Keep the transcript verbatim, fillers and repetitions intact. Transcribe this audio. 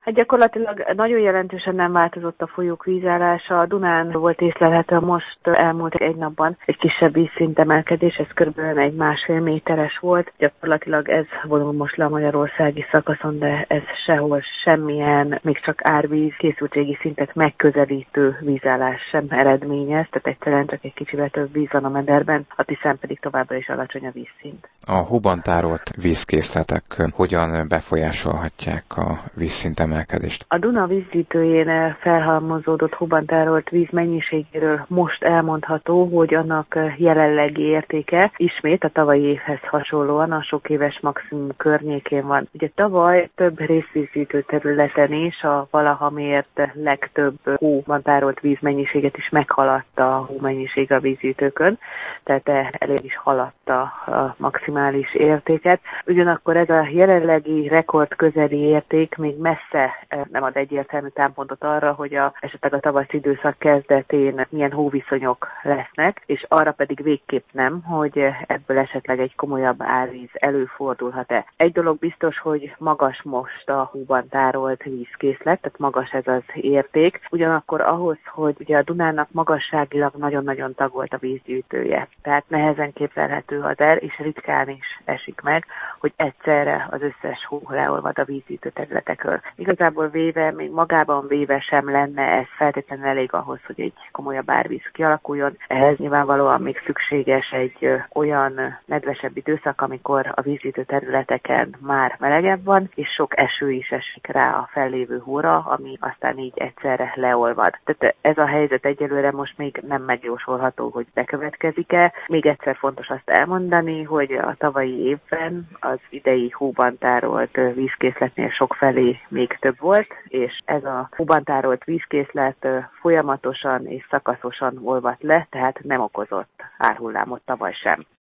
Hát gyakorlatilag nagyon jelentősen nem változott a folyók vízállása. A Dunán volt észlelhető most elmúlt egy napban egy kisebb vízszintemelkedés, ez körülbelül egy másfél méteres volt. Gyakorlatilag ez vonul most le a magyarországi szakaszon, de ez sehol semmilyen, még csak árvíz készültségi szintet megközelítő vízállás sem eredményez, tehát egyszerűen csak egy kicsivel több víz van a mederben, a Tiszán pedig továbbra is alacsony a vízszint. A hóban tárolt vízkészletek hogyan befolyásolhatják a vízszintemelkedést? A Duna vízgyűjtőjén felhalmozódott hóban tárolt víz mennyiségéről most elmondható, hogy annak jelenlegi értéke ismét a tavalyi évhez hasonlóan a sok éves maximum környékén van. Ugye tavaly több részvízgyűjtő területen is a valaha mért legtöbb hóban tárolt vízmennyiséget is meghaladta a hómennyiség a vízgyűjtőkön, tehát elég is haladta a maximális értéket. Ugyanakkor ez a jelenlegi rekord közeli érték még messze nem ad egyértelmű támpontot arra, hogy a, esetleg a tavaszi időszak kezdetén milyen hóviszonyok lesznek, és arra pedig végképp nem, hogy ebből esetleg egy komolyabb árvíz előfordulhat-e. Egy dolog biztos, hogy magas most a hóban tárolt vízkészlet, tehát magas ez az érték, ugyanakkor ahhoz, hogy ugye a Dunának magasságilag nagyon-nagyon tagolt a vízgyűjtője, tehát nehezen képzelhető az el, és ritkán is esik meg, hogy egyszerre az összes hó leolvad a vízgyűjtő területekről. Igazából véve, még magában véve sem lenne ez feltétlenül elég ahhoz, hogy egy komolyabb árvíz kialakuljon. Ehhez nyilvánvalóan még szükséges egy ö, olyan nedvesebb időszak, amikor a vízgyűjtő területeken már melegebb van, és sok eső is esik rá a fellévő hóra, ami aztán így egyszerre leolvad. Tehát ez a helyzet egyelőre most még nem megjósolható, hogy bekövetkezik-e. Még egyszer fontos azt elmondani, hogy a tavalyi évben az idei hóban tárolt vízkészletnél sokfelé még több volt, és ez a hóban tárolt vízkészlet folyamatosan és szakaszosan olvadt le, tehát nem okozott árhullámot tavaly sem.